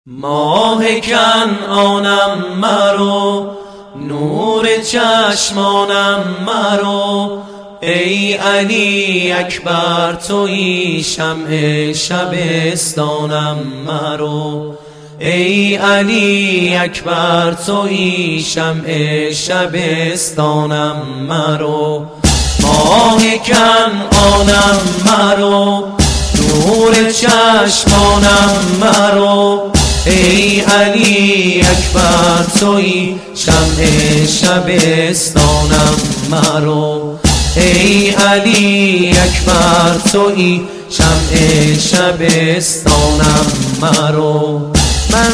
ماه کنعانم مرو، نور چشمانم مرو، ای علی اکبر تویی شمع شبستانم مرو، ای علی اکبر تویی شمع شبستانم مرو. ماه کنعانم مرو، نور چشمانم مرو، ای علی اکبر تویی شمع شبستانم مرو، ای علی اکبر تویی شمع شبستانم مرو. من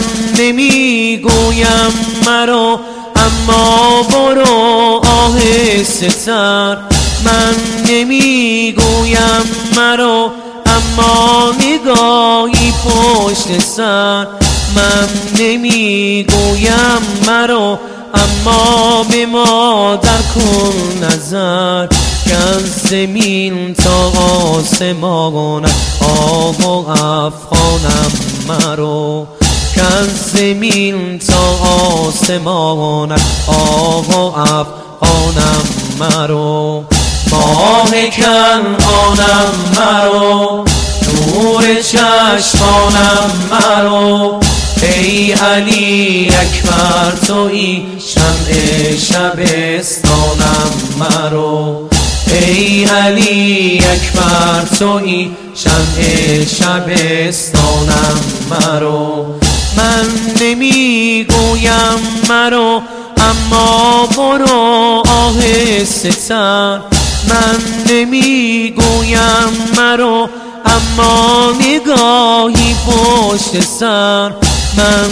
نمیگویم مرو اما برو آهسته تر، من نمیگویم مرو اما نگاهی پشت سر، من نمیگویم مرو اما به مادر کن نظر، که از زمین تا آسمان آب و افغانم مرو، که از زمین تا آسمان آب و افغانم مرو. ماه کنعانم مرو، نور چشمانم مرو، ای علی اکبر تویی شمع شبستانم مرو، ای علی اکبر تویی شمع شبستانم مرو. من نمیگویم مرو اما برو آهسته تر، من نمیگویم مرو اما نگاهی پشت سر، من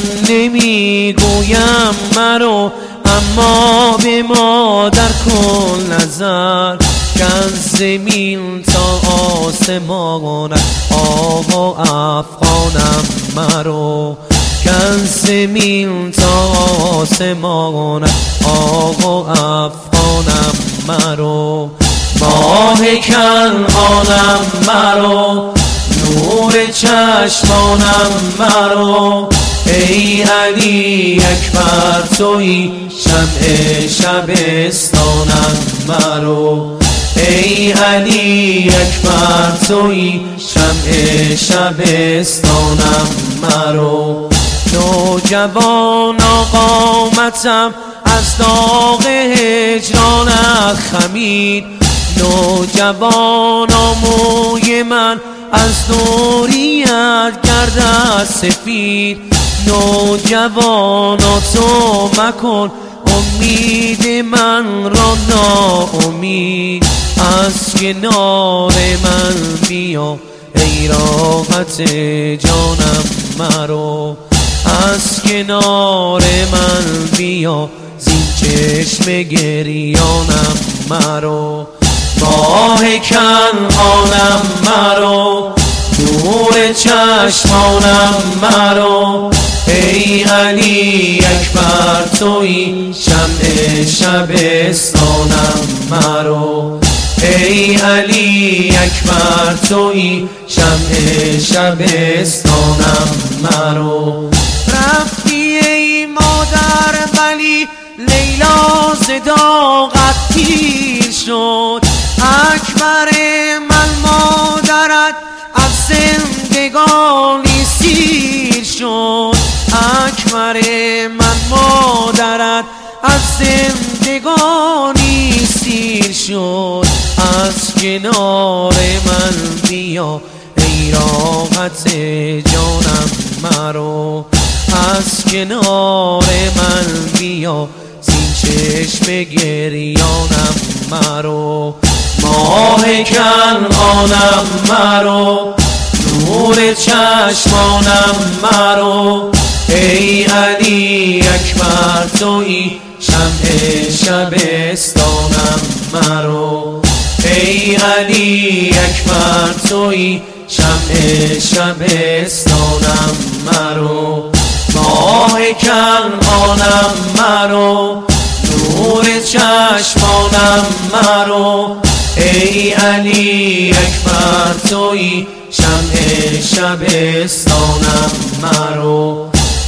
نمیگویم مرو اما به مادر کن نظر، که از زمین تا آسمان آب و افغانم مرو، که از زمین تا آسمان آب و افغانم مرو. ماه کنعانم مرو، نور چشمانم مرو، ای علی اکبر تویی شمع شبستانم مرو، ای علی اکبر تویی شمع شبستانم مرو. نوجوان قامتم از داغ هجران خمید، نوجوان موی من از دوریت گردد سفید، نوجوان تو مکن امید من را ناامید، از کنار من بیا ای راحت جانم مرو، از کنار من بیا زین چشم گریانم مرو. ماه کنعانم مرو، نور چشمانم مرو، ای علی اکبر تویی شمع شبستانم مرو، ای علی اکبر تویی شمع شبستانم مرو. رفتی ای مادر ولی لیلا ز داغت پیر شد، اکبر من مادرت از زندگانی سیر شد، اکبر من مادرت از زندگانی سیر شد، از کنار من بیا ای راحت جانم مرو، از کنار من بیا زین چشم گریانم مرو. ماه کنعانم مرو، نور چشمانم مرو، ای علی اکبر تویی شمع شبستانم مرو، ای علی اکبر تویی شمع شبستانم مرو. ماه کنعانم مرو، نور چشمانم مرو، ای علی اکبر تویی شمع شبستانم مرو،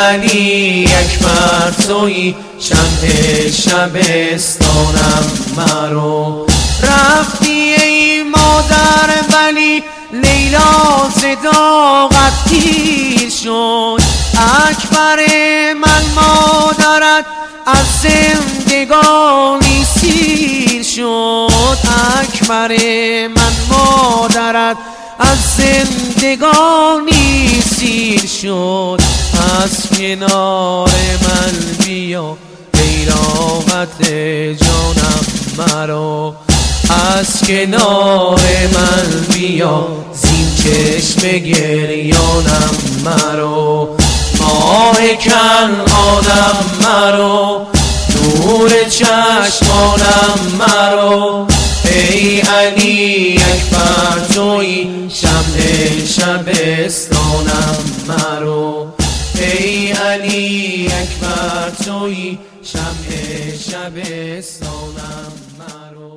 علی اکبر تویی شمع شبستانم مرو. رفتی ای مادر ولی لیلا ز داغت پیر شد. اکبر من مادرت از زندگانی سیر شد. اکبر من مادرت از زندگانی سیر شد. از کنار من بیا ای راحت جانم مرو. از کنار من بیا زین چشم گریانم مرو. ماه کنعانم مرو، نور چشمانم مرو. ای علی اکبر تویی شمع شبستانم مرو. ای علی اکبر تویی شمع شبستانم مرو.